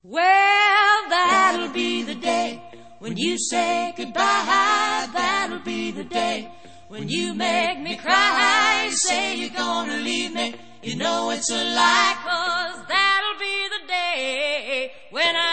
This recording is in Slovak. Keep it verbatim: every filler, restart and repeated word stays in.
Well, that'll be the day when you say goodbye. That'll be the day when you make me cry. Say you're gonna leave me, you know it's a lie, 'cause that'll be the day when I